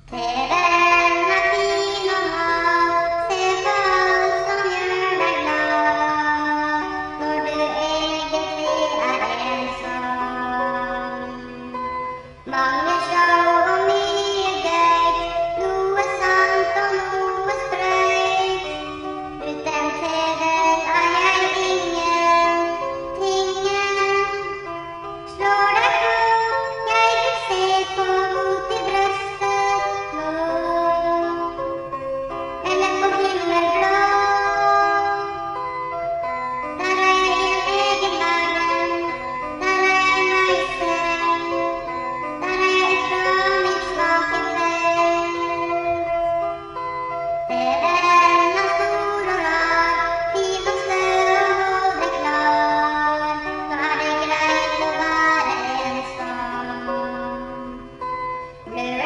TV-en er fin å ha, se på alt som gjør deg glad, når du egentlig er ensom. Mange show og mye gøy, noe sant og noe sprøyt. Uten TV-en er jeg ingentingen. Slår deg på, jeg vil se på mot i brøstet nå, eller på himmelblå. Der er jeg i en egen verden, der er jeg meg selv, der er jeg fra min svake kveld. TV-en er stor og rar, fin og sløv og hold deg klar, nå er det greit å være ensom.